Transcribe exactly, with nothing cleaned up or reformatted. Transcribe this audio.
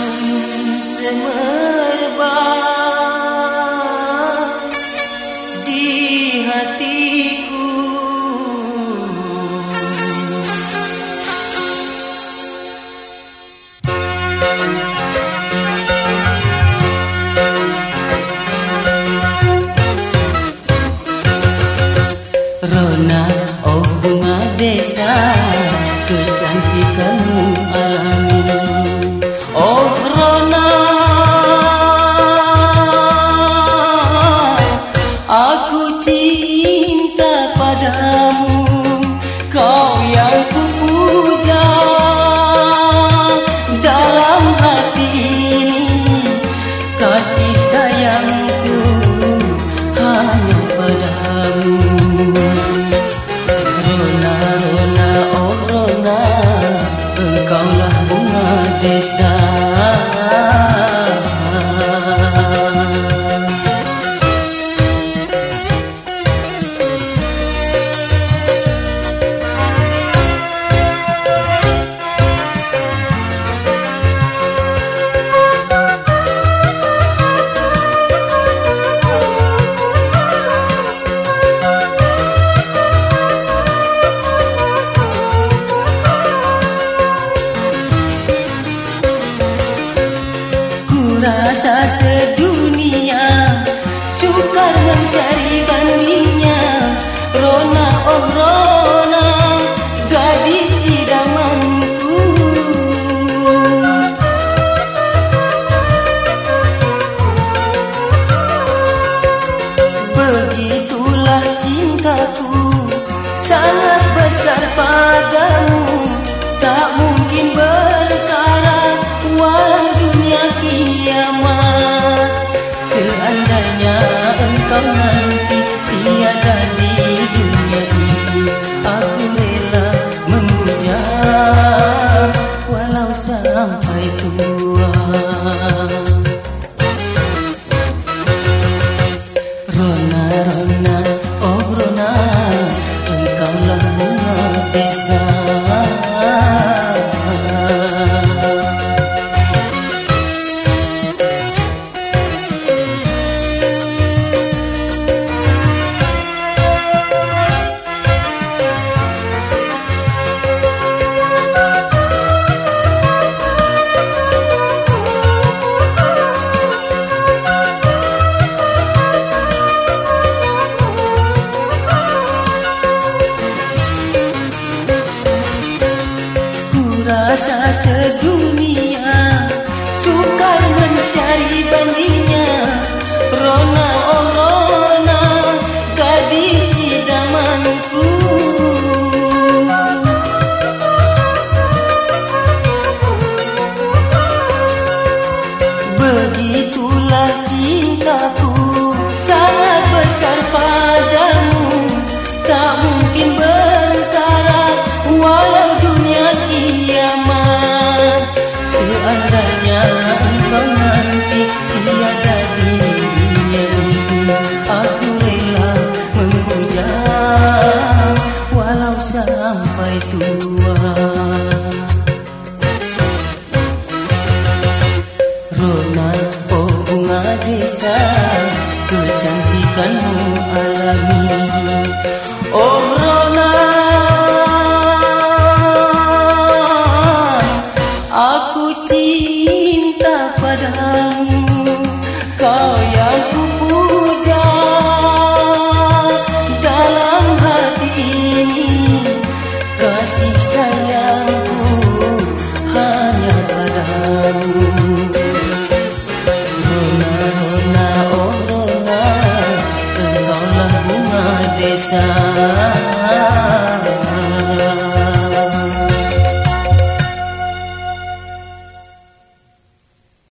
semerbak di hatiku. Rona, oh bunga desa, kecantikanmu alami. Oh Rona, aku cinta padamu, kau yang kupuja dalam hati ini. Kasih sayangku hanya padamu. Rona, Rona, oh Rona, engkaulah bunga desa. Rasa sedunia sukar mencari bandingnya. Rona, oh Rona, gadis idamanku. Begitulah cintaku, sangat besar padamu. Tak mungkin berkarat walau dunia kiamat. Seandainya engkau nanti tiada di dunia ini, aku rela membujang walau sampai tua. Rona, Rona, oh Rona, engkaulah bunga desa. Rasa sedunia sukar mencari bandingnya. Rona, oh Rona, gadis idamanku. Begitulah cintaku, sangat besar padamu. Tak mungkin berkarat walau dunia kiamat. Seandainya engkau nanti tiada di dunia ini, aku rela membujang walau sampai tua. Rona, oh bunga desa, kecantikanmu alami.